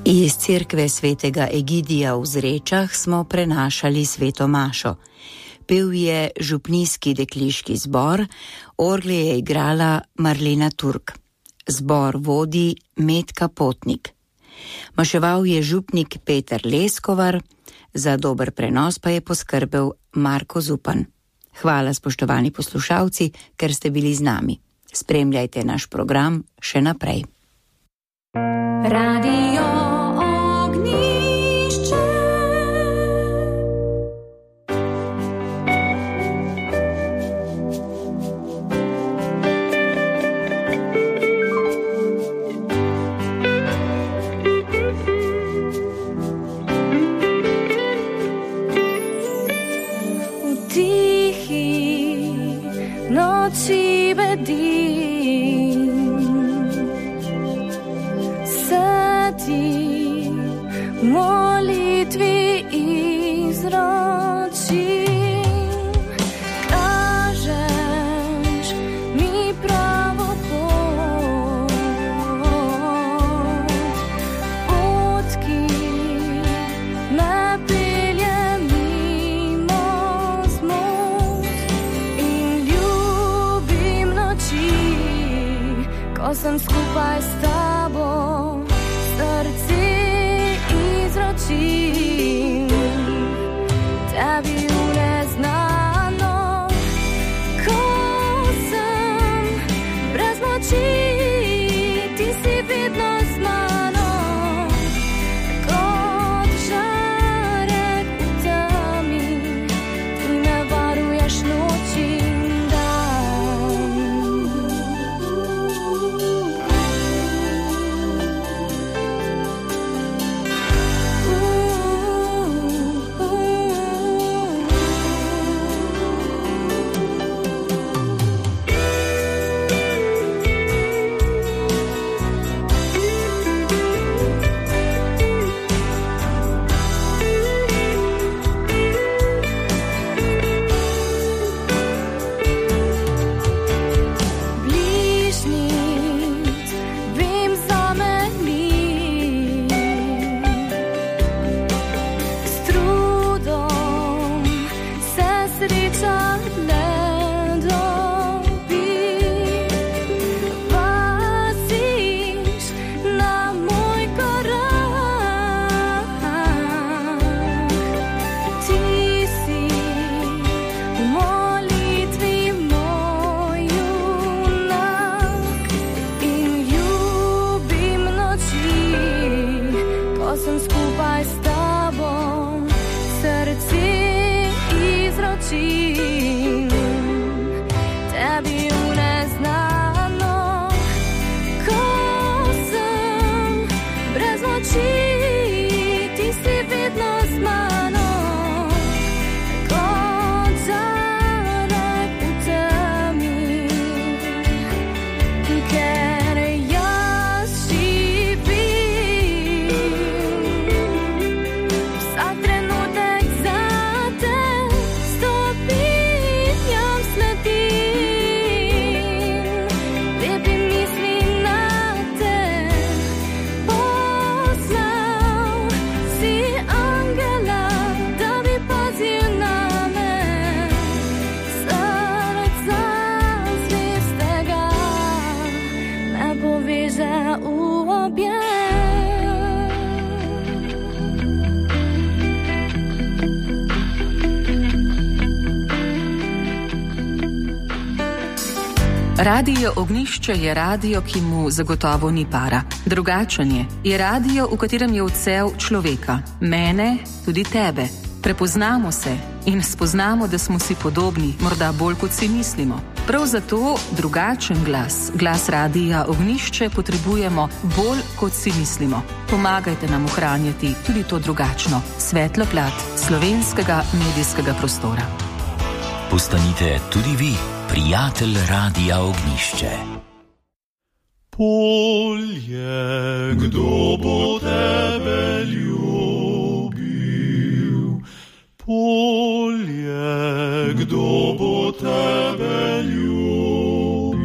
Iz cerkve svetega Egidija v Zrečah smo prenašali sveto mašo. Pel je župnijski dekliški zbor, orgle je igrala Marlena Turk. Zbor vodi Metka Potnik. Maševal je župnik Peter Leskovar, za dober prenos pa je poskrbel Marko Zupan. Hvala, spoštovani poslušalci, ker ste bili z nami. Spremljajte naš program še naprej. Radio Ognjišče. V tihi noči bedi molitvi izročim, kažeš mi pravo pot, ki me pelje mimo zmot, in ljubim noči, ko sem skupaj s tabo, srce izročim tebi v neznano, ko sem brez moči, ti si vedno z mano, kot žarek v temi, ti me varuješ noč in dan. Radio Ognjišče je radio, ki mu zagotovo ni para. Drugačen je. Je radio, v katerem je odsev človeka. Mene, tudi tebe. Prepoznamo se in spoznamo, da smo si podobni, morda bolj kot si mislimo. Prav zato drugačen glas, glas Radia Ognjišče, potrebujemo bolj kot si mislimo. Pomagajte nam ohranjati tudi to drugačno, svetlo plat slovenskega medijskega prostora. Postanite tudi vi prijatelj Radia Ognjišče. Polje, kdo bo tebe ljubil? Polje, kdo bo tebe ljubil?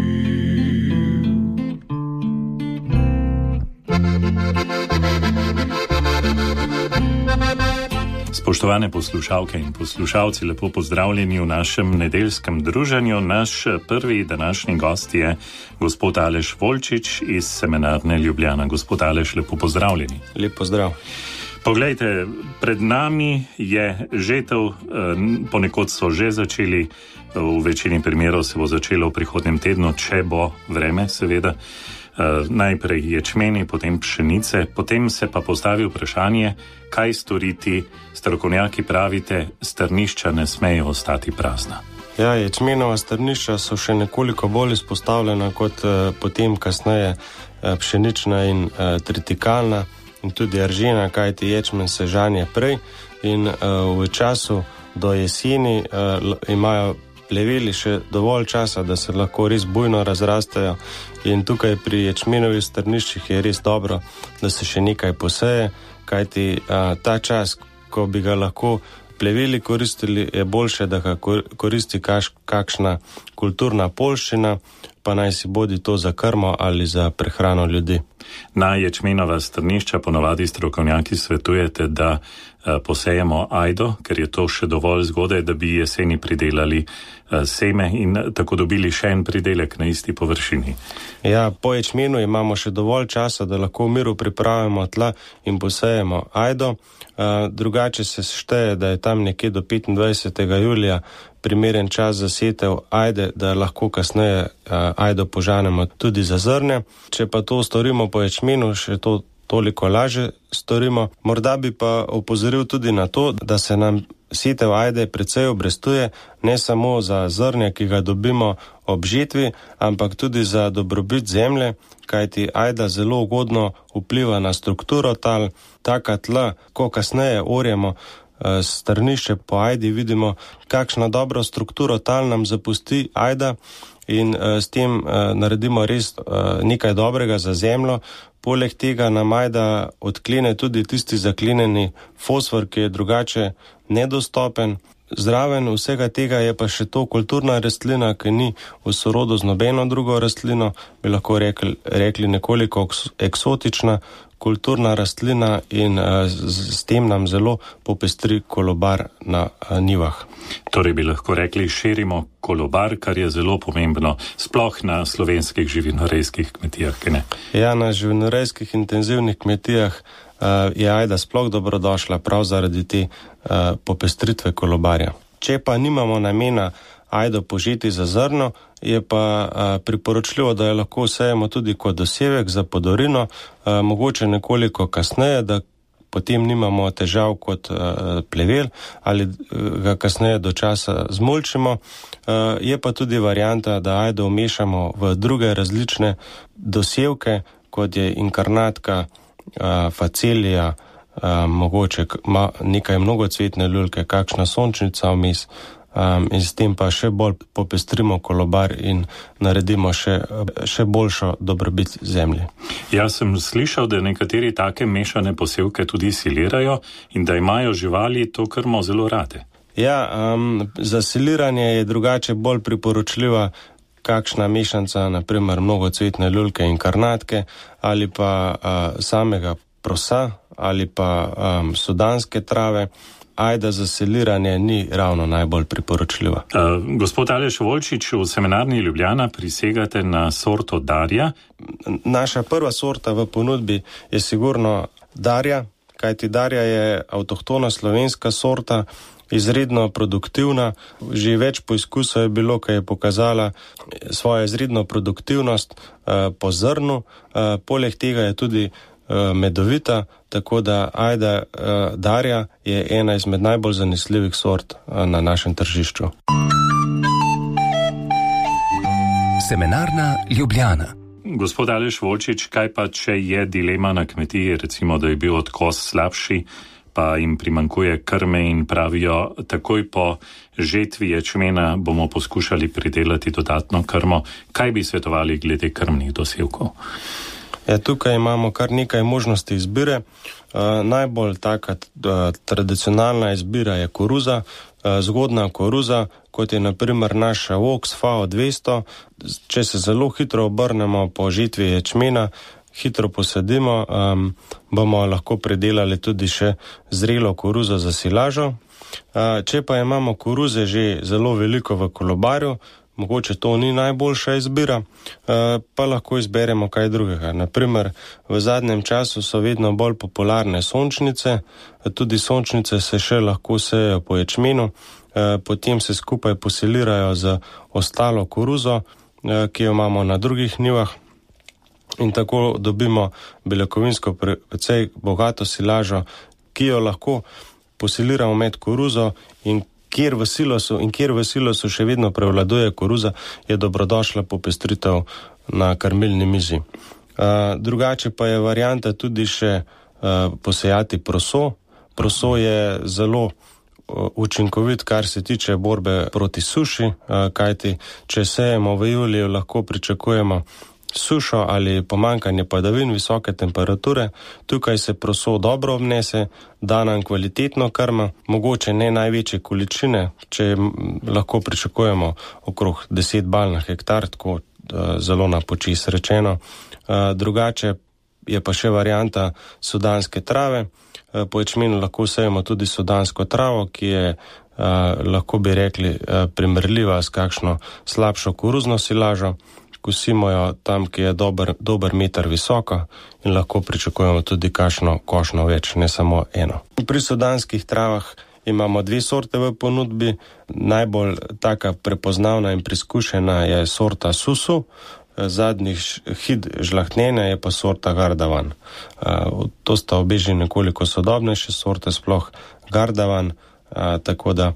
Spoštovane poslušalke in poslušalci, lepo pozdravljeni v našem nedeljskem druženju. Naš prvi današnji gost je gospod Aleš Volčič iz Semenarne Ljubljana. Gospod Aleš, lepo pozdravljeni. Lep pozdrav. Poglejte, pred nami je žetev, ponekod so že začeli, v večini primerov se bo začelo v prihodnjem tednu, če bo vreme, seveda. Najprej ječmeni, potem pšenice, potem se pa postavi vprašanje, kaj storiti. Strokovnjaki pravite, strnišča ne smejo ostati prazna. Ja, ječmenova strnišča so še nekoliko bolj izpostavljena kot potem kasneje pšenična in tritikalna in tudi aržina, kajti ječmen se žanje prej in v času do jeseni imajo pleveli še dovolj časa, da se lahko res bujno razrastejo in tukaj pri ječmenovih strniščih je res dobro, da se še nekaj poseje, kajti ta čas, ko bi ga lahko pleveli koristili, je boljše, da ga koristi kakšna kulturna poljščina, pa naj si bodi to za krmo ali za prehrano ljudi. Na ječmenova strnišča ponovadi strokovnjaki svetujete, da posejemo ajdo, ker je to še dovolj zgodaj, da bi jeseni pridelali seme in tako dobili še en pridelek na isti površini. Ja, po ječmenu imamo še dovolj časa, da lahko v miru pripravimo tla in posejemo ajdo. Drugače se šteje, da je tam nekje do 25. julija primeren čas za setev ajde, da lahko kasneje ajdo požanemo tudi za zrnje. Če pa to storimo po ječmenu, še to toliko lažje storimo. Morda bi pa opozoril tudi na to, da se nam setev ajde precej obrestuje, ne samo za zrnje, ki ga dobimo ob žetvi, ampak tudi za dobrobit zemlje, kajti ajda zelo ugodno vpliva na strukturo tal. Taka tla, ko kasneje orjemo strnišče po ajdi, vidimo, kakšno dobro strukturo tal nam zapusti ajda in s tem naredimo res nekaj dobrega za zemljo. Poleg tega nam ajda odklene tudi tisti zaklineni fosfor, ki je drugače nedostopen. Zraven vsega tega je pa še to kulturna rastlina, ki ni v sorodu z nobeno drugo rastlino, bi lahko rekli nekoliko eksotična kulturna rastlina in s tem nam zelo popestri kolobar na njivah. Torej bi lahko rekli, širimo kolobar, kar je zelo pomembno, sploh na slovenskih živinorejskih kmetijah, ki ne? Ja, na živinorejskih intenzivnih kmetijah je ajda sploh dobrodošla prav zaradi te popestritve kolobarja. Če pa nimamo namena ajdo požeti za zrno, je pa priporočljivo, da jo lahko sejemo tudi kot dosevek za podorino, mogoče nekoliko kasneje, da potem nimamo težav kot plevel ali ga kasneje do časa zmulčimo. Je pa tudi varianta, da ajdo umešamo v druge različne dosevke, kot je inkarnatka, facelija, mogoče nekaj mnogocvetne lulke, kakšna sončnica vmes, in s tem pa še bolj popestrimo kolobar in naredimo še boljšo dobrobit zemlji. Jaz sem slišal, da nekateri take mešane posevke tudi silirajo in da imajo živali to krmo zelo rade. Ja, za siliranje je drugače bolj priporočljiva kakšna mešanca, naprimer mnogocvetne lulke in karnatke ali pa samega prosa ali pa sudanske trave. Ajda za siliranje ni ravno najbolj priporočljiva. Gospod Aleš Volčič, v Semenarni Ljubljana prisegate na sorto Darja. Naša prva sorta v ponudbi je sigurno Darja, kajti Darja je avtohtona slovenska sorta, izredno produktivna. Že več poizkusov je bilo, ki je pokazala svojo izredno produktivnost po zrnu. Poleg tega je tudi medovita, tako da ajda Darja je ena izmed najbolj zanesljivih sort na našem tržišču. Semenarna Ljubljana. Gospod Aleš Volčič, kaj pa če je dilema na kmetiji, recimo, da je bil odkos slabši, pa jim primanjkuje krme in pravijo, takoj po žetvi ječmena bomo poskušali pridelati dodatno krmo. Kaj bi svetovali glede krmnih dosevkov? Ja, tukaj imamo kar nekaj možnosti izbire. Najbolj taka tradicionalna izbira je koruza, zgodna koruza, kot je naprimer naša Vox FAO 200. Če se zelo hitro obrnemo po žetvi ječmena, hitro posadimo, bomo lahko predelali tudi še zrelo koruzo za silažo. Če pa imamo koruze že zelo veliko v kolobarju, mogoče to ni najboljša izbira, pa lahko izberemo kaj drugega. Naprimer, v zadnjem času so vedno bolj popularne sončnice, tudi sončnice se še lahko sejejo po ječmenu, potem se skupaj posilirajo z ostalo koruzo, ki jo imamo na drugih njivah, in tako dobimo beljakovinsko precej bogato silažo, ki jo lahko posiliramo med koruzo, in kjer v silosu še vedno prevladuje koruza, je dobrodošla popestritev na krmilni mizi. Drugače pa je varianta tudi še posejati proso. Proso je zelo učinkovit, kar se tiče borbe proti suši, kajti če sejemo v juliju, lahko pričakujemo sušo ali pomanjkanje padavin, visoke temperature. Tukaj se proso dobro obnese, da nam kvalitetno krma, mogoče ne največje količine, če lahko pričakujemo okrog 10 bal na hektar, tako zelo na počis rečeno. Drugače je pa še varianta sudanske trave. Po ječmenu lahko sejemo tudi sudansko travo, ki je lahko bi rekli primerljiva s kakšno slabšo koruzno silažo. Kosimo jo tam, ki je dober meter visoko, in lahko pričakujemo tudi kakšno košnjo več, ne samo eno. Pri sudanskih travah imamo 2 sorte v ponudbi. Najbolj taka prepoznavna in preizkušena je sorta Susu, zadnjih hit žlahtnjenja je pa sorta Gardavan. To sta obe že nekoliko sodobnejše sorte, sploh Gardavan, tako da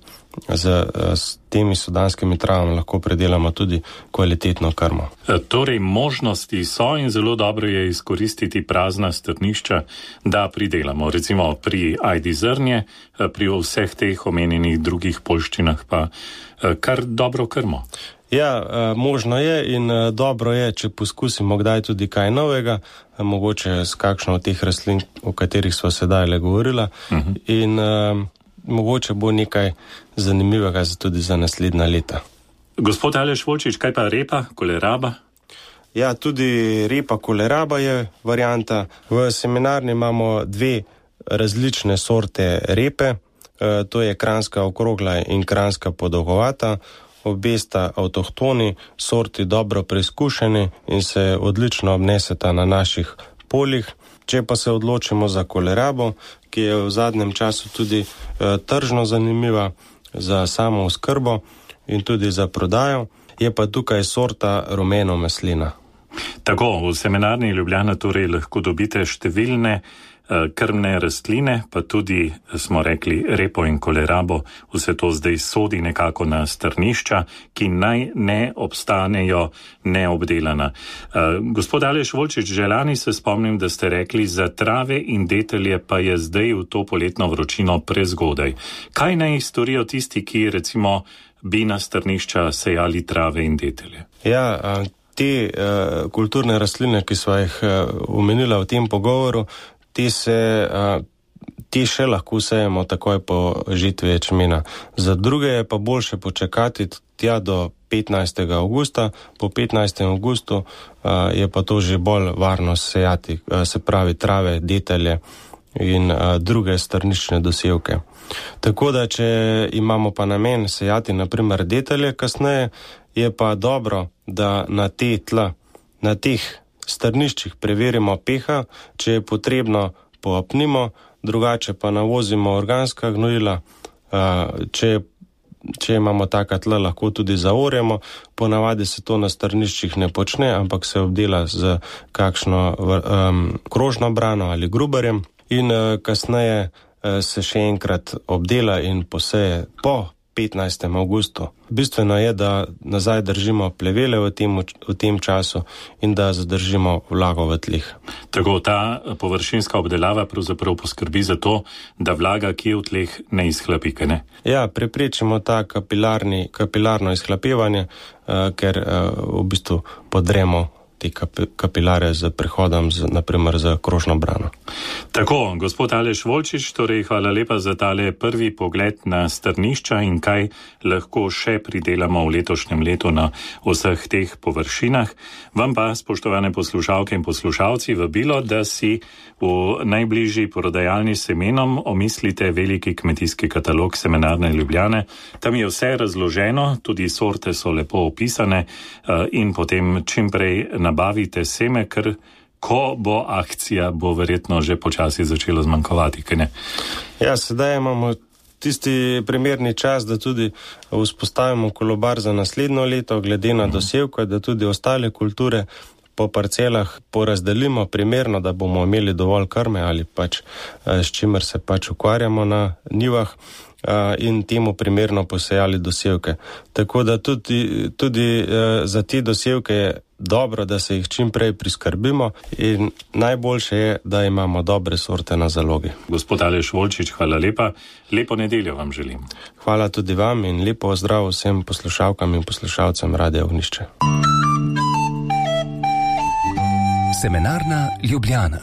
s temi sudanskimi travami lahko predelamo tudi kvalitetno krmo. Torej, možnosti so in zelo dobro je izkoristiti prazna strnišča, da pridelamo. Recimo pri ajdi zrnje, pri vseh teh omenjenih drugih poljščinah pa kar dobro krmo. Ja, možno je in dobro je, če poskusimo kdaj tudi kaj novega, mogoče s kakšno od teh rastlin, o katerih sva sedaj le govorila, in mogoče bo nekaj zanimivega tudi za naslednja leta. Gospod Aleš Volčič, kaj pa repa, koleraba? Ja, tudi repa koleraba je varianta. V seminarni imamo 2 različne sorte repe, to je kranjska okrogla in kranjska podolgovata. Obe sta avtohtoni sorti, dobro preizkušeni in se odlično obneseta na naših poljih. Če pa se odločimo za kolerabo, ki je v zadnjem času tudi tržno zanimiva za samo oskrbo in tudi za prodajo, je pa tukaj sorta rumeno maslina. Tako, v seminarni Ljubljana torej lahko dobite številne krmne rastline, pa tudi, smo rekli, repo in kolerabo, vse to zdaj sodi nekako na strnišča, ki naj ne obstanejo neobdelana. Gospod Aleš Volčič, že lani se spomnim, da ste rekli, za trave in detelje pa je zdaj v to poletno vročino prezgodaj. Kaj naj storijo tisti, ki recimo bi na strnišča sejali trave in detelje? Ja, te kulturne rastline, ki sva jih omenila v tem pogovoru, te še lahko sejemo takoj po žetvi ječmena. Za druge je pa boljše počakati tja do 15. augusta. Po 15. augustu je pa to že bolj varno sejati, se pravi trave, detelje in druge strnične dosevke. Tako da, če imamo pa namen sejati naprimer detelje kasneje, je pa dobro, da na te tla, na teh strniščih preverimo pH, če je potrebno poapnimo, drugače pa navozimo organska gnojila, če imamo taka tla, lahko tudi zaorjemo. Ponavadi se to na strniščih ne počne, ampak se obdela z kakšno krožno brano ali grubarjem in kasneje se še enkrat obdela in poseje po 15. augustu. Bistveno je, da nazaj držimo plevele v tem času in da zadržimo vlago v tleh. Tako, ta površinska obdelava pravzaprav poskrbi za to, da vlaga, ki je v tleh, ne izhlapi, kaj ne? Ja, preprečimo ta kapilarno izhlapevanje, ker v bistvu podremo te kapilare z prehodom, naprimer za krožno brano. Tako, gospod Aleš Volčič, torej hvala lepa za tale prvi pogled na strnišča in kaj lahko še pridelamo v letošnjem letu na vseh teh površinah. Vam pa, spoštovane poslušalke in poslušalci, vabilo, da si v najbližji prodajalni semenom omislite veliki kmetijski katalog Semenarne Ljubljane. Tam je vse razloženo, tudi sorte so lepo opisane in potem čimprej nabavite seme, ker ko bo akcija, bo verjetno že počasi začelo zmanjkovati, kaj ne? Ja, sedaj imamo tisti primerni čas, da tudi vzpostavimo kolobar za naslednjo leto, glede na dosevko, da tudi ostale kulture po parcelah porazdelimo primerno, da bomo imeli dovolj krme ali pač s čimer se pač ukvarjamo na njivah in temu primerno posejali dosevke. Tako da tudi za te dosevke je dobro, da se jih čim prej priskrbimo in najboljše je, da imamo dobre sorte na zalogi. Gospod Aleš Volčič, hvala lepa. Lepo nedeljo vam želim. Hvala tudi vam in lepo zdrav vsem poslušalkam in poslušalcem Radia Ognjišče. Semenarna Ljubljana.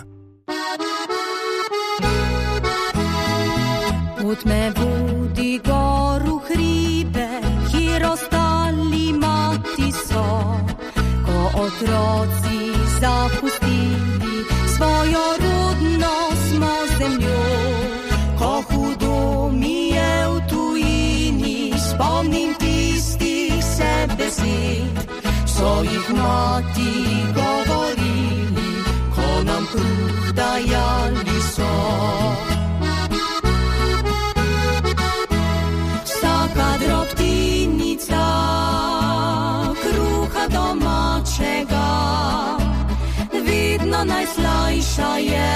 Pot me vodi gor v hribe, kjer ostali mati so, ko otroci zapustili svojo rodno smo zemljo. Ko hudo mi je v tujini, spomnim tistih se besed, so jih mati govorili, ko nam kruh dajali so. Drobtinica kruha domačega vedno najslajša je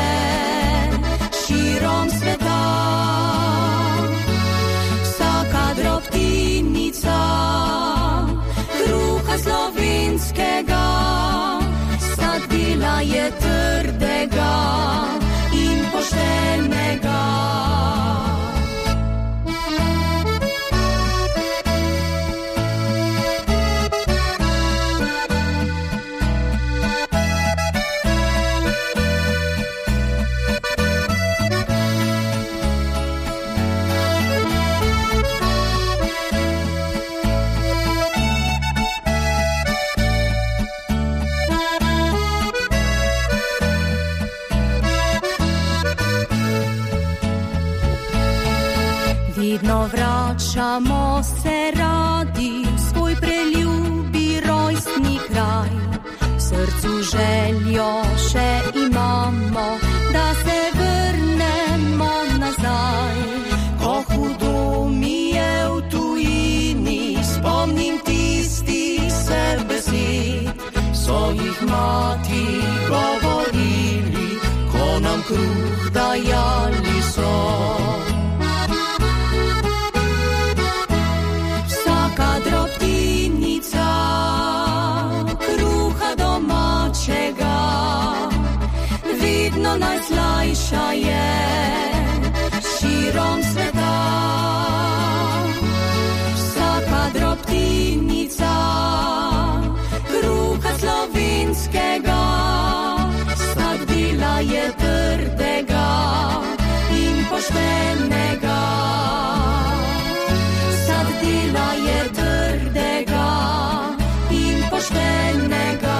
širom sveta. Vsaka drobtinica kruha slovenskega sadila je trdega in poštenega. Vedno vračamo se radi v svoj preljubi rojstni kraj. V srcu željo še imamo, da se vrnemo nazaj. Ko hudo mi je v tujini, spomnim tistih se besed, so jih mati govorili, ko nam kruh dajali so. Drobtinica kruha domačega vedno najslajša je širom sveta. Vsaka drobtinica kruha slovenskega sadila je trdega in poštenega. Sadila je trdega in poštenega.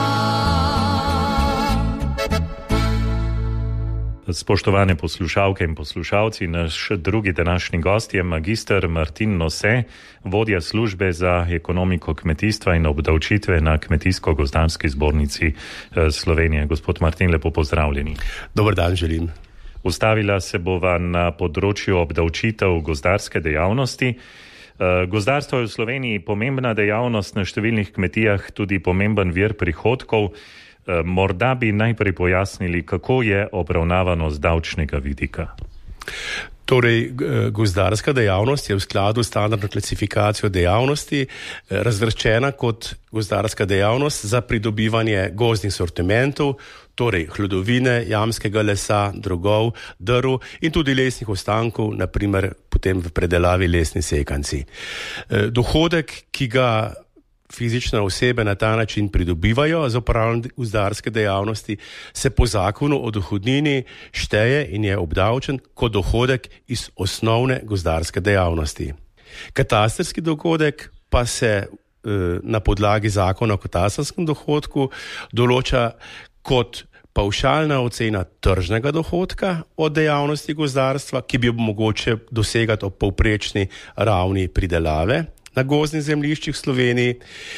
Spoštovane poslušalke in poslušalci, naš drugi današnji gost je magister Martin Nose, vodja službe za ekonomiko kmetijstva in obdavčitve na Kmetijsko-gozdarski zbornici Slovenije. Gospod Martin, lepo pozdravljeni. Dober dan želim. Ustavila se bova na področju obdavčitev gozdarske dejavnosti. Gozdarstvo je v Sloveniji pomembna dejavnost, na številnih kmetijah tudi pomemben vir prihodkov. Morda bi najprej pojasnili, kako je obravnavano z davčnega vidika. Torej, gozdarska dejavnost je v skladu s standardno klasifikacijo dejavnosti razvrščena kot gozdarska dejavnost za pridobivanje gozdnih sortimentov, torej hlodovine, jamskega lesa, drogov, drv in tudi lesnih ostankov, naprimer potem v predelavi lesni sekanci. Dohodek, ki ga fizične osebe na ta način pridobivajo za opravljanje gozdarske dejavnosti, se po zakonu o dohodnini šteje in je obdavčen kot dohodek iz osnovne gozdarske dejavnosti. Katastrski dohodek pa se na podlagi zakona o katastrskem dohodku določa kot pavšalna ocena tržnega dohodka od dejavnosti gozdarstva, ki bi mogoče dosegati ob povprečni ravni pridelave na gozdnih zemljiščih v Sloveniji,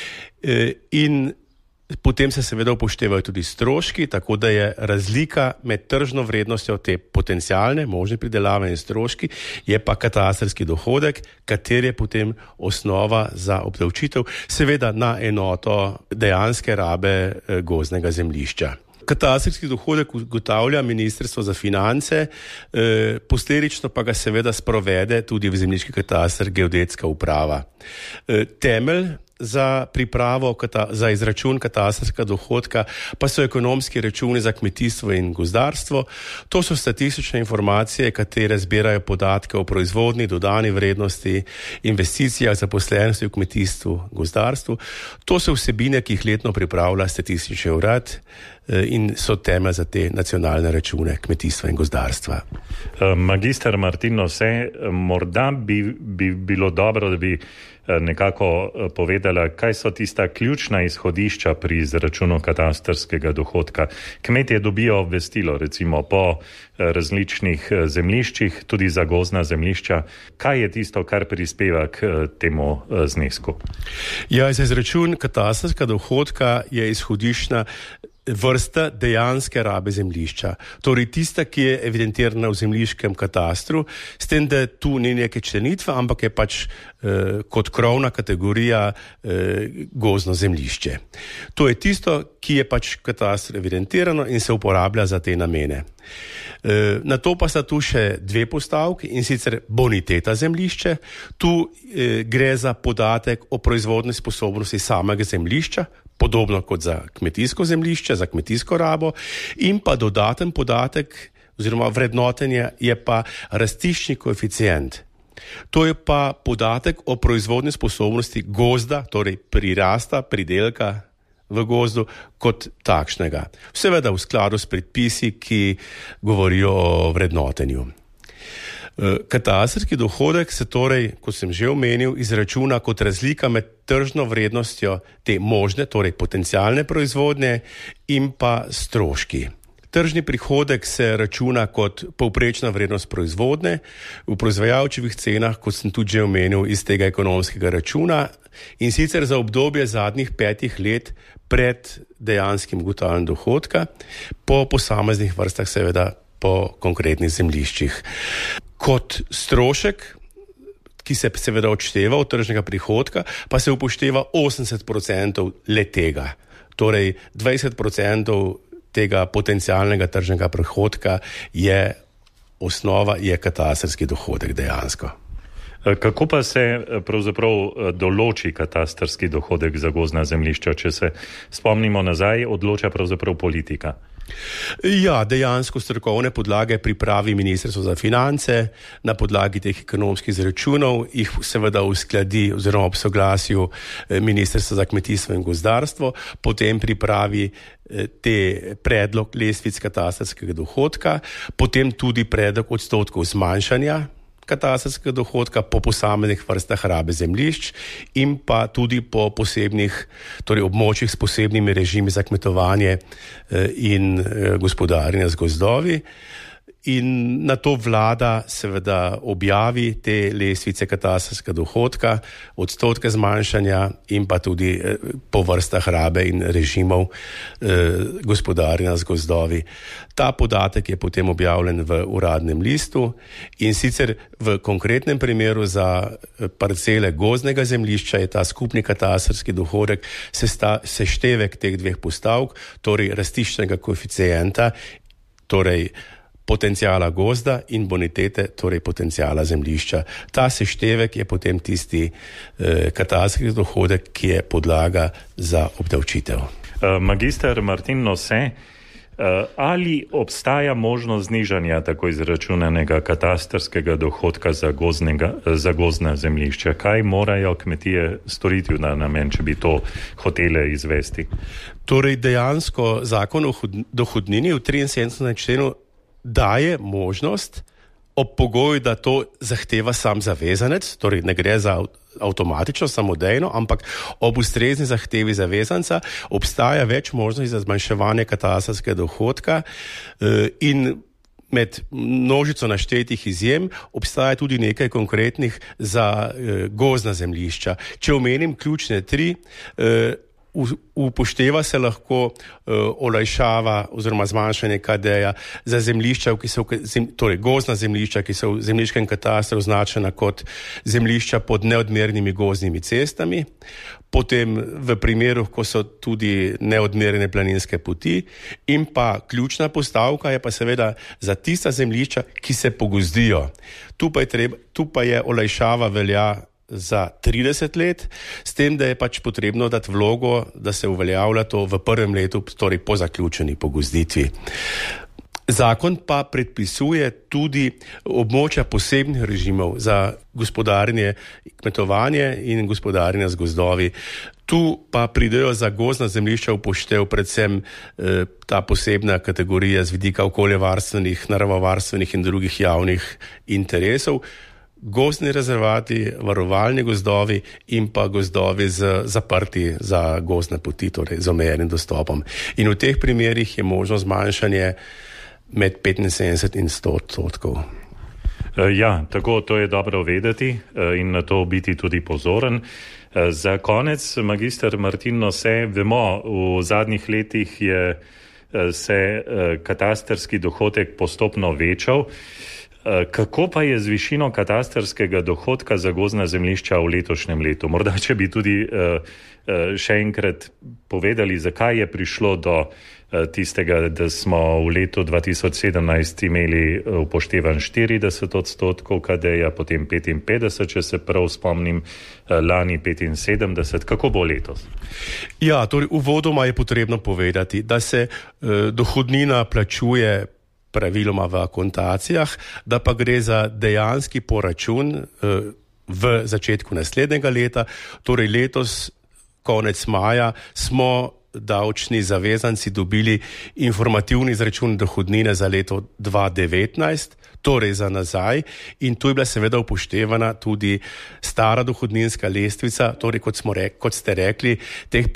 in potem se seveda upoštevajo tudi stroški, tako da je razlika med tržno vrednostjo te potencialne možne pridelave in stroški je pa katastrski dohodek, kater je potem osnova za obdavčitev, seveda na enoto dejanske rabe gozdnega zemljišča. Katastrski dohodek ugotavlja Ministrstvo za finance, posledično pa ga seveda sprovede tudi v zemljiški kataster geodetska uprava. Temelj za pripravo za izračun katastrskega dohodka pa so ekonomski računi za kmetijstvo in gozdarstvo. To so statistične informacije, katere zbirajo podatke o proizvodni, dodani vrednosti, investicijah, zaposlenosti v kmetijstvu, gozdarstvu. To so vsebine, ki jih letno pripravlja statistični urad in so temelj za te nacionalne račune kmetijstva in gozdarstva. Magister Martin Nose, morda bi bilo dobro, da bi nekako povedala, kaj so tista ključna izhodišča pri izračunu katastrskega dohodka. Kmetje dobijo obvestilo, recimo po različnih zemljiščih, tudi za gozdna zemljišča. Kaj je tisto, kar prispeva k temu znesku? Ja, za izračun katastrskega dohodka je izhodiščna vrsta dejanske rabe zemljišča. Torej tista, ki je evidentirana v zemljiškem katastru, s tem, da tu ni neke členitve, ampak je pač kot krovna kategorija gozdno zemljišče. To je tisto, ki je pač katastru evidentirano in se uporablja za te namene. Na to pa sta tu še dve postavki, in sicer boniteta zemljišče. Tu gre za podatek o proizvodni sposobnosti samega zemljišča, podobno kot za kmetijsko zemljišče, za kmetijsko rabo, in pa dodaten podatek oziroma vrednotenje je pa rastiščni koeficient. To je pa podatek o proizvodni sposobnosti gozda, torej prirasta, pridelka v gozdu kot takšnega. Seveda v skladu s predpisi, ki govorijo o vrednotenju. Katastrski dohodek se torej, kot sem že omenil, izračuna kot razlika med tržno vrednostjo te možne, torej potencialne proizvodnje in pa stroški. Tržni prihodek se računa kot povprečna vrednost proizvodnje v proizvajalčevih cenah, kot sem tudi že omenil, iz tega ekonomskega računa, in sicer za obdobje zadnjih 5 let pred dejanskim ugotavljanjem dohodka, po posameznih vrstah, seveda po konkretnih zemljiščih. Kot strošek, ki se seveda odšteva od tržnega prihodka, pa se upošteva 80% le tega. Torej 20% tega potencialnega tržnega prihodka je osnova, je katastrski dohodek dejansko. Kako pa se pravzaprav določi katastrski dohodek za gozdna zemljišča, če se spomnimo nazaj, odloča pravzaprav politika? Ja, dejansko strokovne podlage pripravi Ministrstvo za finance, na podlagi teh ekonomskih izračunov jih seveda uskladi oziroma ob soglasju Ministrstva za kmetijstvo in gozdarstvo, potem pripravi te predlog lestvic katastrskega dohodka, potem tudi predlog odstotkov zmanjšanja katastrskega dohodka po posameznih vrstah rabe zemljišč in pa tudi po posebnih, torej območjih s posebnimi režimi za kmetovanje in gospodarjenje z gozdovi. In na to vlada seveda objavi te lestvice katastrskega dohodka, odstotke zmanjšanja in pa tudi po vrstah rabe in režimov gospodarjenja z gozdovi. Ta podatek je potem objavljen v uradnem listu, in sicer v konkretnem primeru za parcele gozdnega zemljišča je ta skupni katastrski dohodek seštevek teh dveh postavk, torej rastiščnega koeficienta, torej potencijala gozda in bonitete, torej potencijala zemljišča. Ta seštevek je potem tisti katastrski dohodek, ki je podlaga za obdavčitev. Magister Martin Nose, Ali obstaja možnost znižanja tako izračunanega katastrskega dohodka za gozdna zemljišča? Kaj morajo kmetije storiti v ta namen, če bi to hotele izvesti? Torej dejansko zakon o dohodnini v 73. členu daje možnost ob pogoju, da to zahteva sam zavezanec, torej ne gre za avtomatično, samodejno, ampak ob ustrezni zahtevi zavezanca obstaja več možnosti za zmanjševanje katastrskega dohodka in med množico naštetih izjem obstaja tudi nekaj konkretnih za gozdna zemljišča. Če omenim ključne tri, upošteva se lahko olajšava oziroma zmanjšanje KD-ja za zemljišča, torej gozdna zemljišča, ki so v zemljiškem katastru označena kot zemljišča pod neodmernimi gozdnimi cestami, potem v primeru, ko so tudi neodmerne planinske poti, in pa ključna postavka je pa seveda za tista zemljišča, ki se pogozdijo. Tu pa je olajšava velja za 30 let, s tem, da je pač potrebno dati vlogo, da se uveljavlja to v prvem letu, torej po zaključeni pogozditvi. Zakon pa predpisuje tudi območja posebnih režimov za gospodarjenje, kmetovanje in gospodarjenje z gozdovi. Tu pa pridejo za gozdna zemljišča upoštev predvsem ta posebna kategorija z vidika okoljevarstvenih, naravovarstvenih in drugih javnih interesov, gozdni rezervati, varovalni gozdovi in pa gozdovi zaprti za gozdne poti, torej z omejenim dostopom. In v teh primerih je možno zmanjšanje med 75 in 100%. Ja, tako to je dobro vedeti in na to biti tudi pozoren. Za konec, magister Martin Nose, vemo, v zadnjih letih je se katastrski dohodek postopno večal. Kako pa je z višino katastrskega dohodka za gozdna zemljišča v letošnjem letu? Morda, če bi tudi še enkrat povedali, zakaj je prišlo do tistega, da smo v letu 2017 imeli upoštevan 40% KD-ja, potem 55%, če se prav spomnim, lani 75%. Kako bo letos? Ja, torej uvodoma je potrebno povedati, da se dohodnina plačuje praviloma v akontacijah, da pa gre za dejanski poračun v začetku naslednjega leta, torej letos, konec maja, smo davčni zavezanci dobili informativni izračun dohodnine za leto 2019, torej za nazaj, in tu je bila seveda upoštevana tudi stara dohodninska lestvica, torej kot ste rekli, teh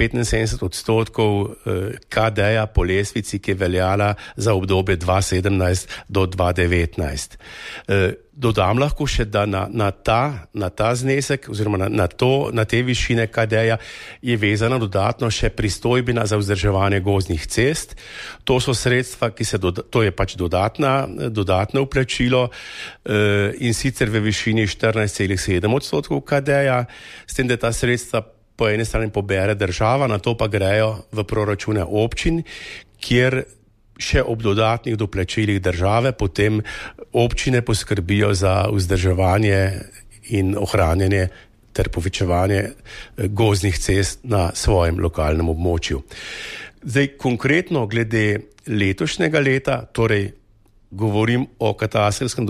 75% KD-ja po lestvici, ki je veljala za obdobje 2017 do 2019. Dodam lahko še, da na ta znesek oziroma na te višine KD-ja je vezana dodatno še pristojbina za vzdrževanje gozdnih cest. To so sredstva, to je pač dodatno vplačilo in sicer v višini 14,7% KD-ja, s tem, da ta sredstva po eni strani pobere država, na to pa grejo v proračune občin, kjer še ob dodatnih doplačilih države potem občine poskrbijo za vzdrževanje in ohranjanje ter povečevanje gozdnih cest na svojem lokalnem območju. Zdaj, konkretno glede letošnjega leta, torej govorim o katastrskem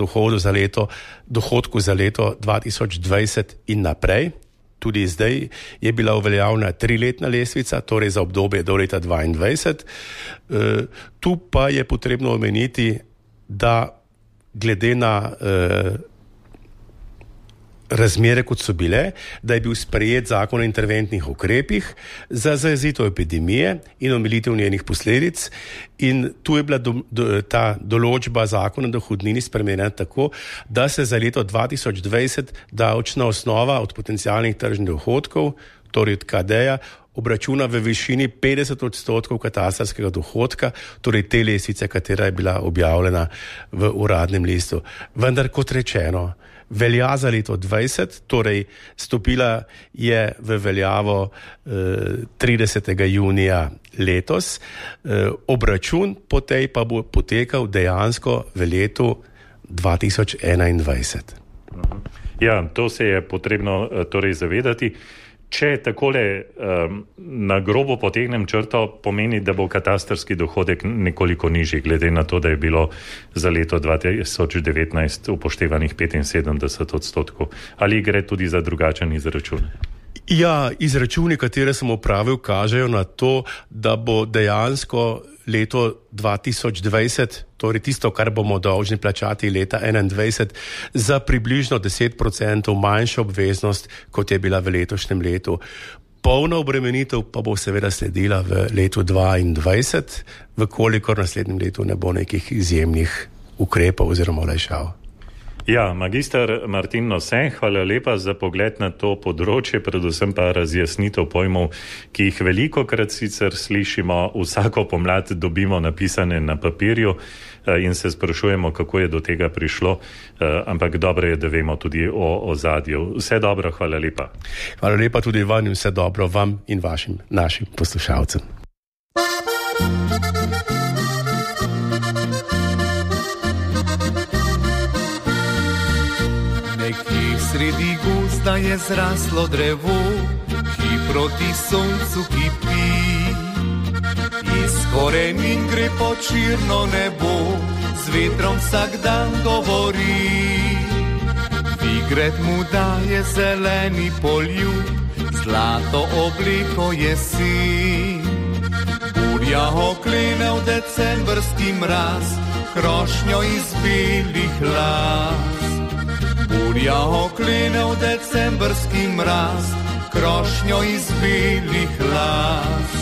dohodku za leto 2020 in naprej. Tudi zdaj je bila uveljavljena 3-letna lestvica, torej za obdobje do leta 2022. Tu pa je potrebno omeniti, da glede na razmere, kot so bile, da je bil sprejet zakon o interventnih ukrepih za zajezitev epidemije in omilitev njenih posledic, in tu je bila ta določba zakona o dohodnini spremenjena tako, da se za leto 2020 davčna osnova od potencialnih tržnih dohodkov, torej od KD-ja, obračuna v višini 50% katastrskega dohodka, torej te lestvice, katera je bila objavljena v uradnem listu. Vendar, kot rečeno, velja za leto 2020, torej stopila je v veljavo 30. junija letos. Obračun po tej pa bo potekal dejansko v letu 2021. Ja, to se je potrebno torej zavedati. Če takole na grobo potegnem črto, pomeni, da bo katastrski dohodek nekoliko nižji, glede na to, da je bilo za leto 2019 upoštevanih 75%. Ali gre tudi za drugačen izračun? Ja, izračuni, katere sem opravil, kažejo na to, da bo dejansko leto 2020, torej tisto, kar bomo dolžni plačati leta 2021, za približno 10% manjša obveznost, kot je bila v letošnjem letu. Polna obremenitev pa bo seveda sledila v letu 2022, vkolikor naslednjem letu ne bo nekih izjemnih ukrepov oziroma olajšav. Ja, magister Martin Nose, hvala lepa za pogled na to področje, predvsem pa razjasnitev pojmov, ki jih velikokrat sicer slišimo, vsako pomlad dobimo napisane na papirju in se sprašujemo, kako je do tega prišlo, ampak dobro je, da vemo tudi o ozadju. Vse dobro, hvala lepa. Hvala lepa tudi vam in vse dobro vam in našim poslušalcem. Sredi gozda je zraslo drevo, ki proti soncu kipi. Iz korenin gre po čirno nebo, z vetrom vsak dan govori. Vigret mu daje zeleni poljub, zlato obliko jesen. Burja oklene v decembrski mraz, krošnjo iz belih las. Burja oklene v decembrski mraz, krošnjo iz belih las.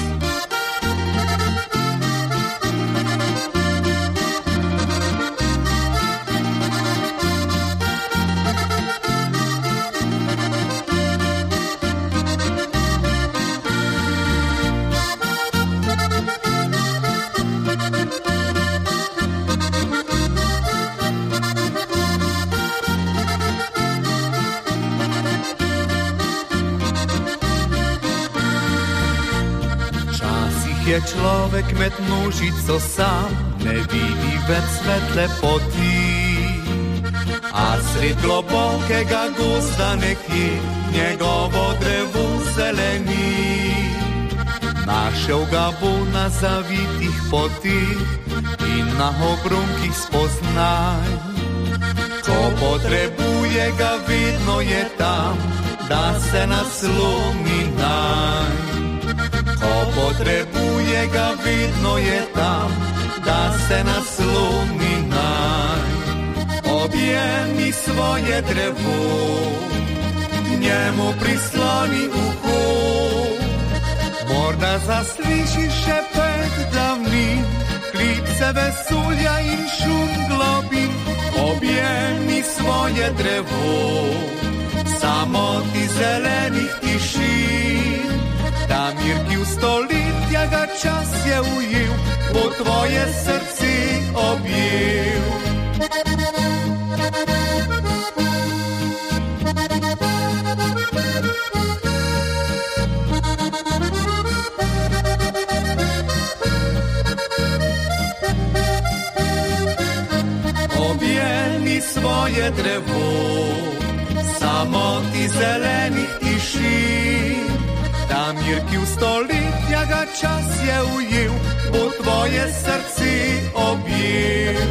Je človek med množico sam, ne vidi več svetle poti. A sred globokega gozda nekje njegovo drevo zeleni. Našel ga bo na zavitih potih in na obronkih spoznaj. Ko potrebuje ga, vedno je tam, da se naslomi naj. Ko potrebuje ga, vedno je tam, da se nasloni naj. Objemi svoje drevo, njemu prisloni uho. Morda zaslišiš šepet davnin, klice vesolja in šum globin. Objemi svoje drevo, samoti zelenih tišin. Ta mir, ki v stoletja ga čas je ujel, bo tvoje srce objel. Objemi svoje drevo, samoti zelenih tišin. Ta mir, ki v stoletja ga čas je ujel, bo tvoje srce objel.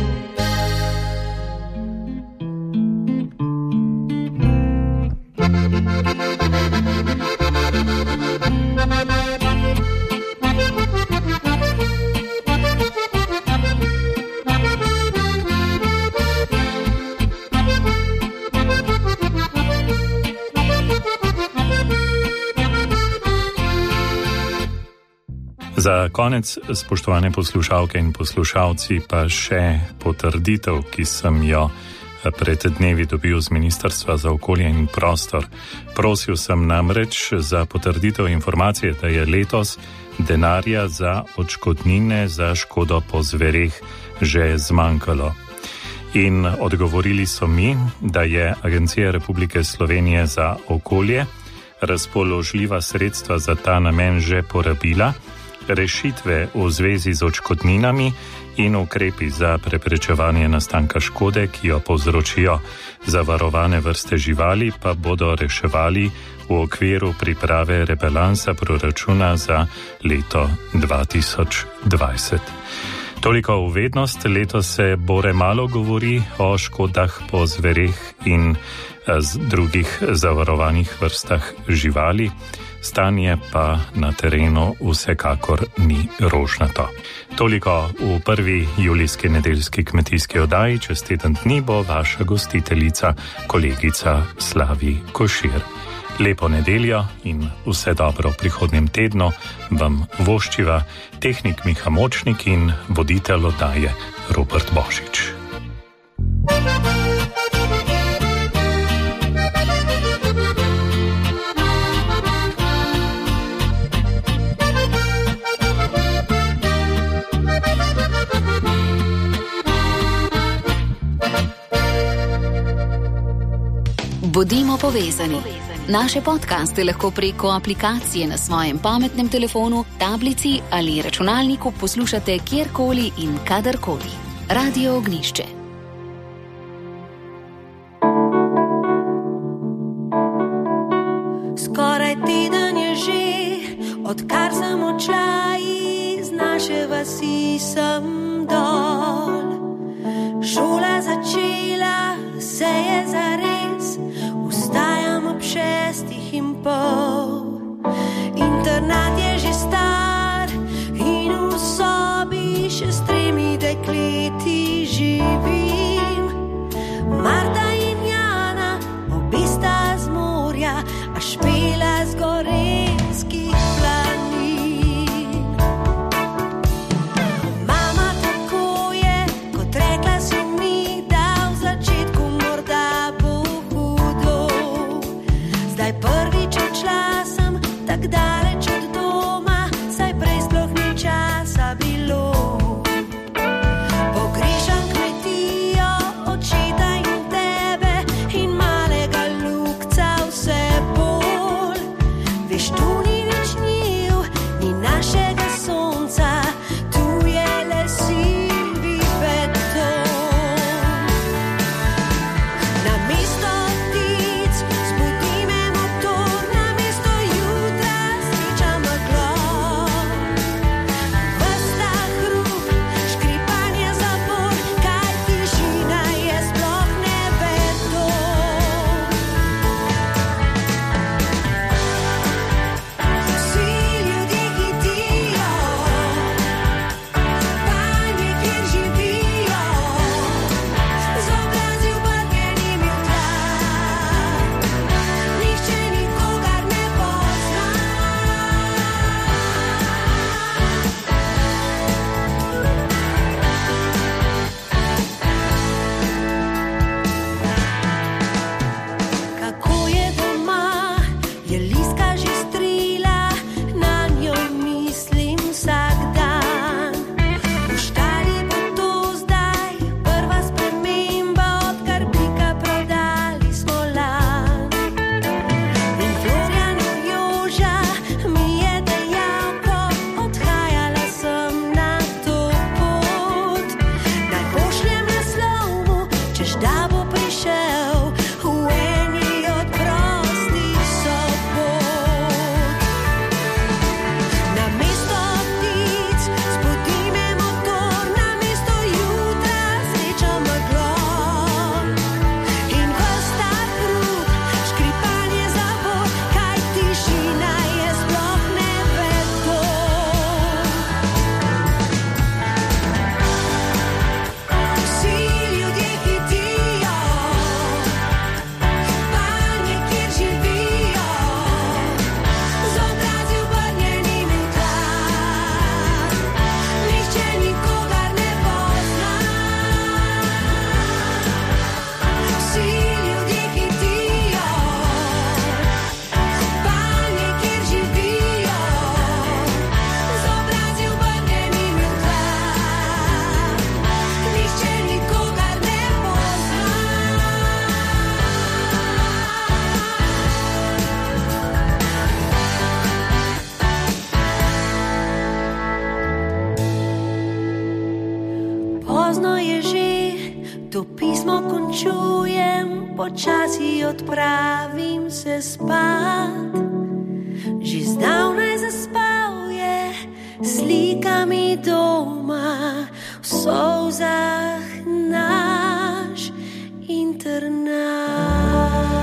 Za konec, spoštovane poslušalke in poslušalci, pa še potrditev, ki sem jo pred dnevi dobil z Ministrstva za okolje in prostor. Prosil sem namreč za potrditev informacije, da je letos denarja za odškodnine za škodo po zvereh že zmanjkalo. In odgovorili so mi, da je Agencija Republike Slovenije za okolje razpoložljiva sredstva za ta namen že porabila, rešitve v zvezi z odškodninami in ukrepi za preprečevanje nastanka škode, ki jo povzročijo zavarovane vrste živali, pa bodo reševali v okviru priprave rebalansa proračuna za leto 2020. Toliko uvednost, letos se bore malo govori o škodah po zvereh in drugih zavarovanih vrstah živali, stanje pa na terenu vsekakor ni rožnato. Toliko v prvi julijski nedeljski kmetijski oddaji. Čez teden dni bo vaša gostiteljica, kolegica Slavi Košir. Lepo nedeljo in vse dobro v prihodnjem tednu vam voščiva tehnik Miha Močnik in voditelj oddaje Robert Božič. Bodimo povezani. Naše podcaste lahko preko aplikacije na svojem pametnem telefonu, tablici ali računalniku poslušate kjerkoli in kadarkoli. Radio Ognišče. Skoraj teden je že, odkar sem odšla iz naše vasi sem dol. Šola začela, se je zares, vstajam ob 6:30. Internat je že star in v sobi še s 3 dekleti živim. Marta in Jana, obi sta z morja, a Špela z gorenjskih planin. Mama, tako je, kot rekla si mi, da v začetku morda bo hudo. Zdaj prvič odšla sem tak daleč od doma, saj prej sploh ni časa bilo. Pogrešam kmetij je že, to pismo končujem, počasi odpravim se spat. Že zdavnaj zaspal je, slika mi doma, v solzah naš internat.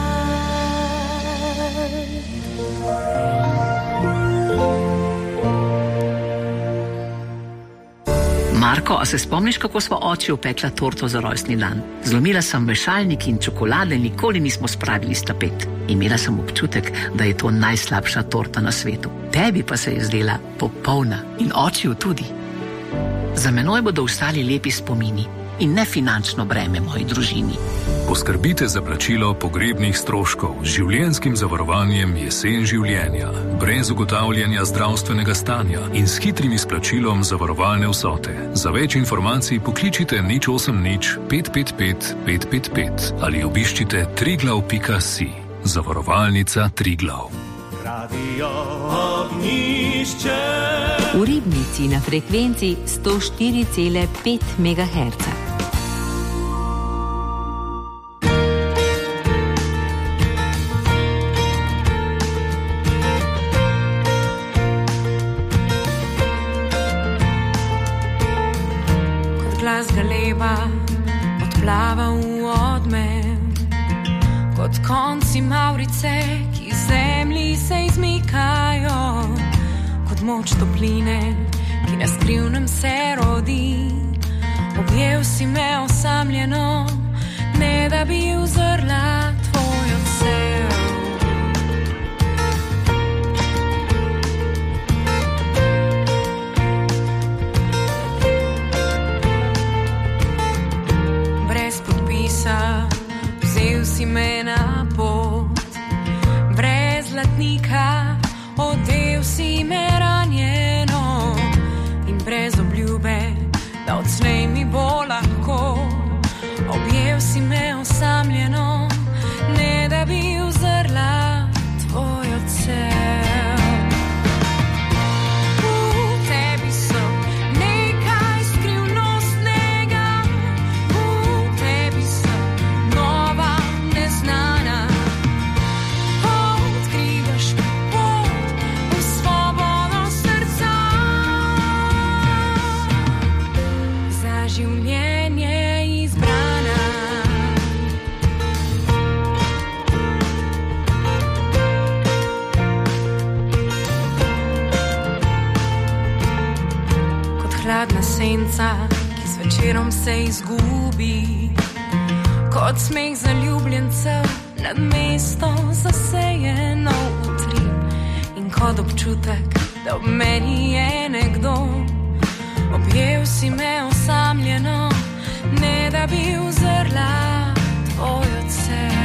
Marko, a se spomniš, kako smo oči opekla torto za rojstni dan? Zlomila sem mešalnik in čokolade nikoli nismo spravili s tapet. Imela sem občutek, da je to najslabša torta na svetu. Tebi pa se je zdela popolna in očiju tudi. Za menoj bodo ostali lepi spomini in ne finančno breme moji družini. Poskrbite za plačilo pogrebnih stroškov z življenjskim zavarovanjem Jesen življenja, brez ugotavljanja zdravstvenega stanja in s hitrim izplačilom zavarovalne vsote. Za več informacij pokličite 080 555 555 ali obiščite triglav.si. Zavarovalnica Triglav. Radio Ognišče. V Ribnici na frekvenci 104,5 MHz. Glas galeba odplava v odmev, kot konci mavrice, ki zemlji se izmikajo, kot moč topline, ki na skrivnem se rodi. Objel si me osamljeno, ne da bi uzrla tvoj odsev. Vzel si me na pot, brez zlatnika, odel si me ranjeno in brez obljube, da odslej mi bo lahko. Objel si me osamljeno, ne da bi uzrla tvoj odsev. Hladna senca, ki s večerom se izgubi, kot smeh zaljubljencev nad mesto zasejeno utrip in kot občutek, da ob meni je nekdo. Objel si me osamljeno, ne da bi uzrla tvoj odsev.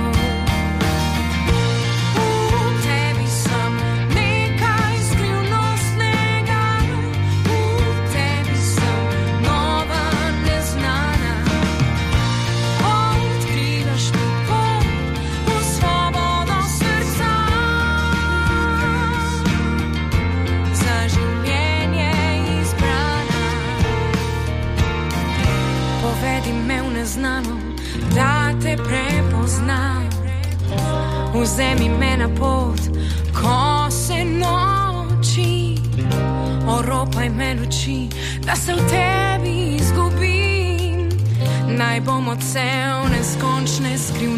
Znano, da te prepoznam. Vzemi me na pot, ko se noči, oropaj me luči, da se v tebi izgubim. Naj bom odsev neskončne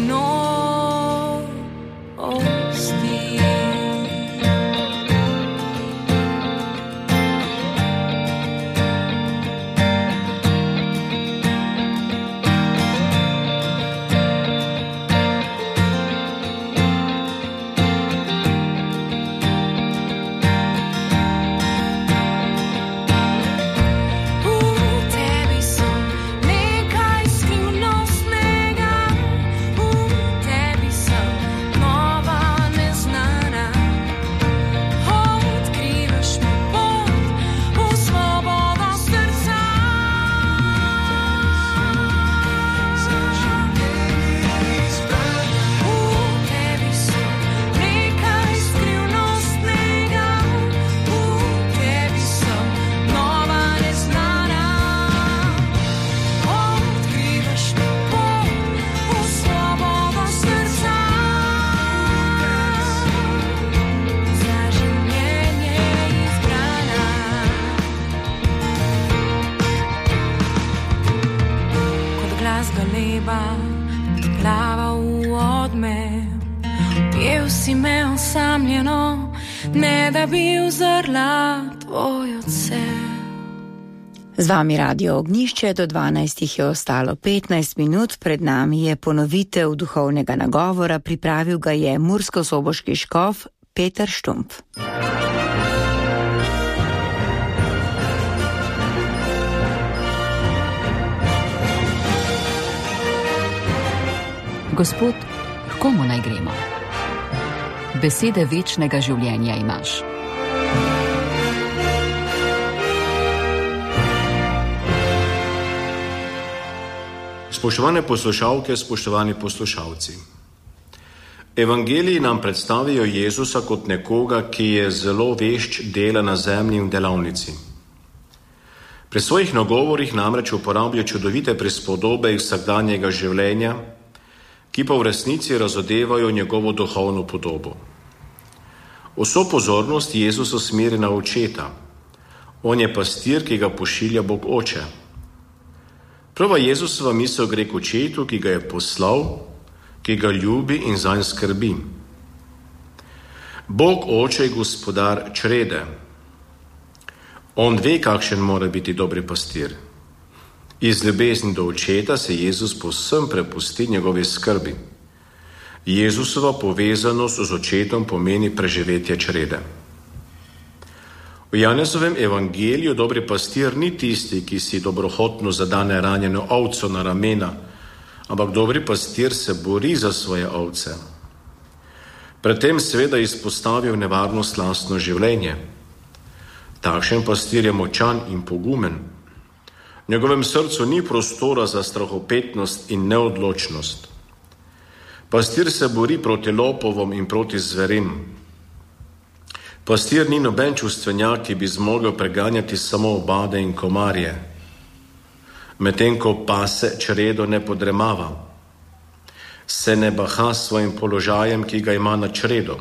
skrivnosti. Nova glas galeba plava v odmev. Pjev si me osamljeno, ne da bi uzrla tvoj odsev. Z vami Radio Ognjišče, do 12 je ostalo 15 minut, pred nami je ponovitev duhovnega nagovora, pripravil ga je murskosoboški škof Peter Štump. Gospod, k komu naj gremo? Besede večnega življenja imaš. Spoštovane poslušalke, spoštovani poslušalci. Evangeliji nam predstavijo Jezusa kot nekoga, ki je zelo vešč dela na zemlji in delavnici. Pri svojih nagovorih namreč uporablja čudovite prispodobe iz vsakdanjega življenja, ki pa v resnici razodevajo njegovo duhovno podobo. Vso pozornost Jezus usmeri na očeta. On je pastir, ki ga pošilja Bog Oče. Prva Jezusova misel gre k očetu, ki ga je poslal, ki ga ljubi in zanj skrbi. Bog Oče je gospodar črede. On ve, kakšen mora biti dobri pastir. Iz ljubezni do očeta se Jezus povsem prepusti njegovi skrbi. Jezusova povezanost z očetom pomeni preživetje črede. V Janezovem evangeliju dobri pastir ni tisti, ki si dobrohotno zadane ranjeno ovco na ramena, ampak dobri pastir se bori za svoje ovce. Pred tem seveda izpostavil nevarnost lastno življenje. Takšen pastir je močan in pogumen. V njegovem srcu ni prostora za strahopetnost in neodločnost. Pastir se bori proti lopovom in proti zverim. Pastir ni noben čustvenjak, ki bi zmogel preganjati samo obade in komarje, medtem ko pase čredo ne podremava. Se ne baha s svojim položajem, ki ga ima na čredo.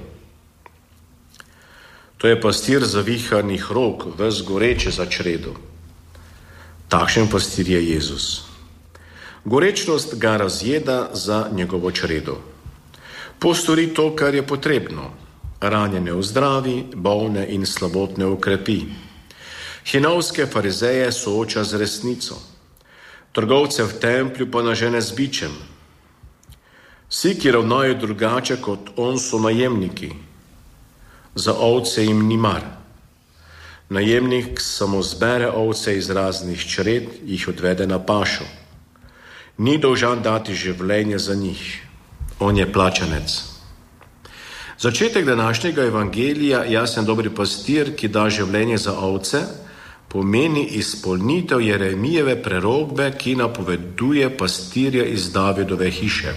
To je pastir zavihanih rok, ves goreče za čredo. Takšen pastir je Jezus. Gorečnost ga razjeda za njegovo čredo. Postori to, kar je potrebno. Ranjene ozdravi, bolne in slabotne ukrepi. Hinavske farizeje sooča z resnico. Trgovce v templju pa nažene z bičem. Vsi, ki ravnajo drugače kot on, so najemniki. Za ovce jim ni mar. Najemnik samo zbere ovce iz raznih čred, jih odvede na pašo. Ni dolžan dati življenje za njih. On je plačanec. Začetek današnjega evangelija, jaz sem dobri pastir, ki da življenje za ovce, pomeni izpolnitev Jeremijeve prerokbe, ki napoveduje pastirja iz Davidove hiše.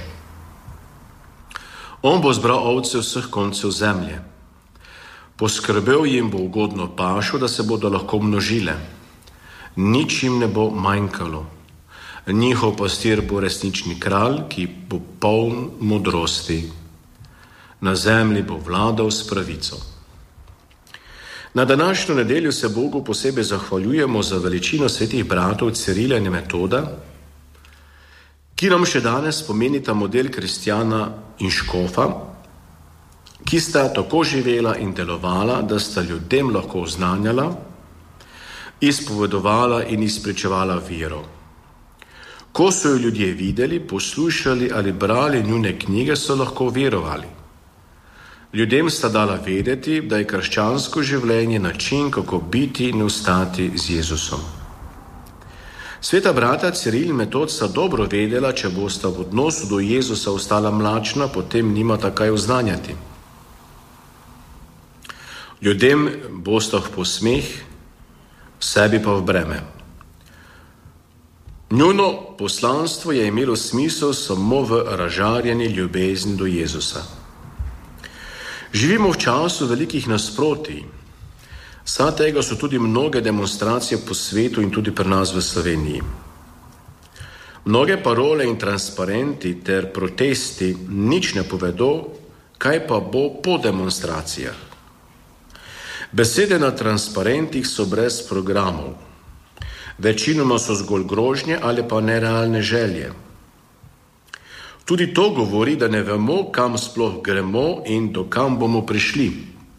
On bo zbral ovce vseh koncev zemlje. Poskrbel jim bo ugodno pašo, da se bodo lahko množile. Nič jim ne bo manjkalo. Njihov pastir bo resnični kralj, ki bo poln modrosti. Na zemlji bo vladal s pravico. Na današnjo nedeljo se Bogu posebej zahvaljujemo za veličino svetih bratov Cirila in Metoda, ki nam še danes pomenita model kristjana in škofa, ki sta tako živela in delovala, da sta ljudem lahko oznanjala, izpovedovala in izpričevala vero. Ko so jo ljudje videli, poslušali ali brali njune knjige, so lahko verovali. Ljudem sta dala vedeti, da je krščansko življenje način, kako biti in ostati z Jezusom. Sveta brata Ciril in Metod sta dobro vedela, če bosta v odnosu do Jezusa ostala mlačna, potem nimata kaj oznanjati. Ljudem bosta v posmeh, sebi pa v breme. Njuno poslanstvo je imelo smisel samo v razžarjeni ljubezni do Jezusa. Živimo v času velikih nasprotij. Vsa tega so tudi mnoge demonstracije po svetu in tudi pri nas v Sloveniji. Mnoge parole in transparenti ter protesti nič ne povedo, kaj pa bo po demonstracijah. Besede na transparentih so brez programov. Večinoma so zgolj grožnje ali pa nerealne želje. Tudi to govori, da ne vemo, kam sploh gremo in do kam bomo prišli.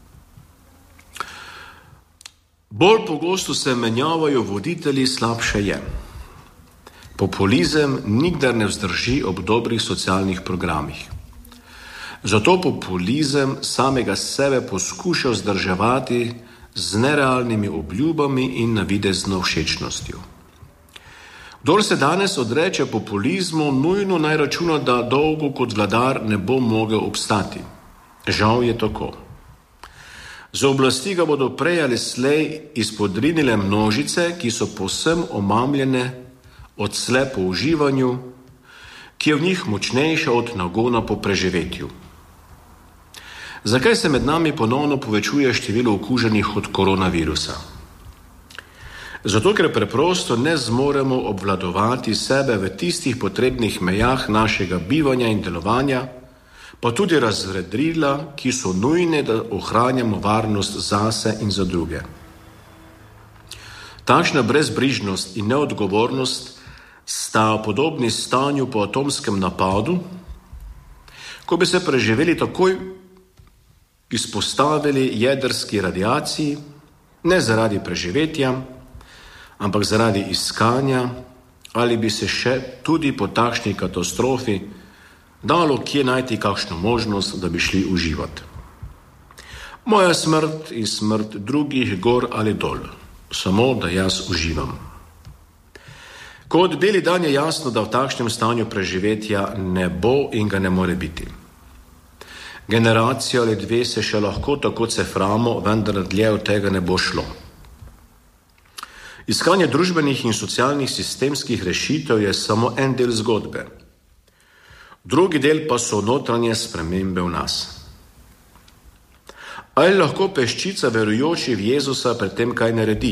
Bolj pogosto se menjavajo voditelji, slabše je. Populizem nikdar ne vzdrži ob dobrih socialnih programih. Zato populizem samega sebe poskuša vzdrževati z nerealnimi obljubami in navidezno všečnostjo. Kdor se danes odreče populizmu, nujno naj računa, da dolgo kot vladar ne bo mogel obstati. Žal je tako. Za oblasti ga bodo prej ali slej izpodrinile množice, ki so povsem omamljene od sle po uživanju, ki je v njih močnejša od nagona po preživetju. Zakaj se med nami ponovno povečuje število okuženih od koronavirusa? Zato, ker preprosto ne zmoremo obvladovati sebe v tistih potrebnih mejah našega bivanja in delovanja, pa tudi razredrila, ki so nujne, da ohranjamo varnost zase in za druge. Takšna brezbrižnost in neodgovornost sta podobni stanju po atomskem napadu, ko bi se preživeli takoj izpostavili jedrski radiaciji, ne zaradi preživetja, ampak zaradi iskanja, ali bi se še tudi po takšni katastrofi dalo kje najti kakšno možnost, da bi šli uživati. Moja smrt in smrt drugih gor ali dol, samo da jaz uživam. Kot beli dan je jasno, da v takšnem stanju preživetja ne bo in ga ne more biti. Generacijo ali dve se še lahko tako ceframo, vendar dlje od tega ne bo šlo. Iskanje družbenih in socialnih sistemskih rešitev je samo en del zgodbe. Drugi del pa so notranje spremembe v nas. Ali lahko peščica verujočih v Jezusa pred tem kaj naredi?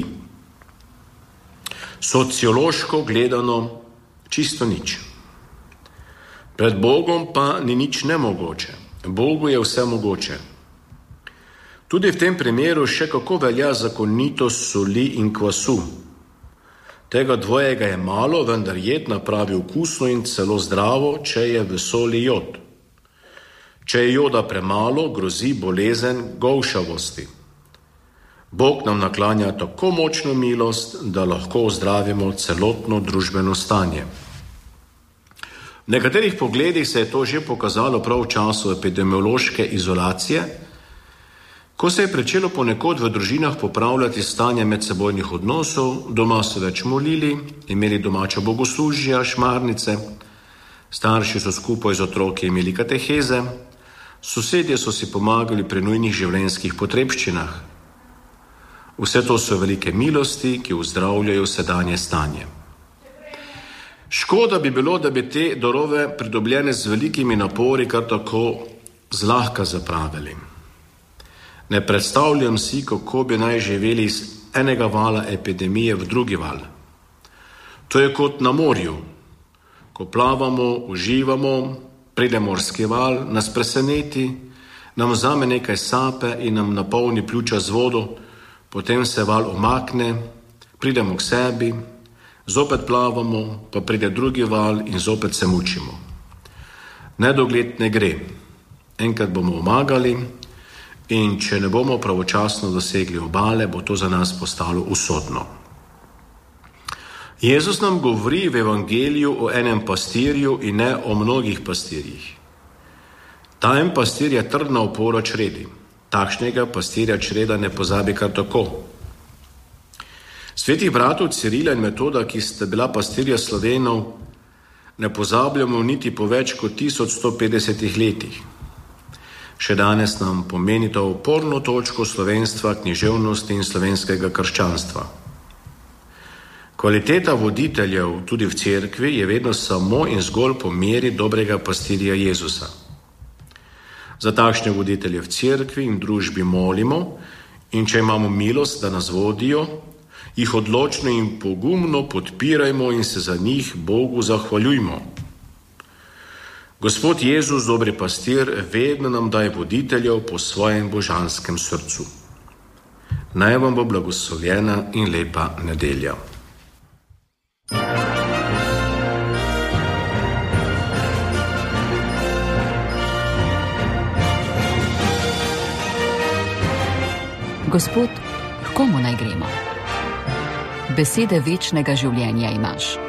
Sociološko gledano čisto nič. Pred Bogom pa ni nič nemogoče. Bogu je vse mogoče. Tudi v tem primeru še kako velja zakonitost soli in kvasu. Tega dvojega je malo, vendar jed napravi okusno in celo zdravo, če je v soli jod. Če je joda premalo, grozi bolezen golšavosti. Bog nam naklanja tako močno milost, da lahko ozdravimo celotno družbeno stanje. V nekaterih pogledih se je to že pokazalo prav v času epidemiološke izolacije, ko se je pričelo ponekod v družinah popravljati stanje medsebojnih odnosov, doma so več molili, imeli domača bogoslužja, šmarnice, starši so skupaj z otroki imeli kateheze, sosedje so si pomagali pri nujnih življenjskih potrebščinah. Vse to so velike milosti, ki ozdravljajo sedanje stanje. Škoda bi bilo, da bi te darove pridobljene z velikimi napori kar tako zlahka zapravili. Ne predstavljam si, kako bi naj živeli iz enega vala epidemije v drugi val. To je kot na morju. Ko plavamo, uživamo, pride morski val, nas preseneti, nam vzame nekaj sape in nam napolni pljuča z vodo, potem se val umakne, pridemo k sebi, zopet plavamo, pa pride drugi val in zopet se mučimo. Nedogled ne gre. Enkrat bomo omagali in če ne bomo pravočasno dosegli obale, bo to za nas postalo usodno. Jezus nam govori v evangeliju o enem pastirju in ne o mnogih pastirjih. Ta en pastir je trdna opora čredi. Takšnega pastirja čreda ne pozabi kar tako. Svetih bratov Cirila in Metoda, ki sta bila pastirja Slovenov, ne pozabljamo niti po več kot 1150 letih. Še danes nam pomeni to oporno točko slovenstva, književnosti in slovenskega krščanstva. Kvaliteta voditeljev tudi v cerkvi je vedno samo in zgolj po meri dobrega pastirja Jezusa. Za takšne voditelje v cerkvi in družbi molimo in če imamo milost, da nas vodijo, jih odločno in pogumno podpirajmo in se za njih Bogu zahvaljujmo. Gospod Jezus, dobri pastir, vedno nam daje voditeljev po svojem božanskem srcu. Naj vam bo blagoslovljena in lepa nedelja. Gospod, komu naj gremo? Besede večnega življenja imaš.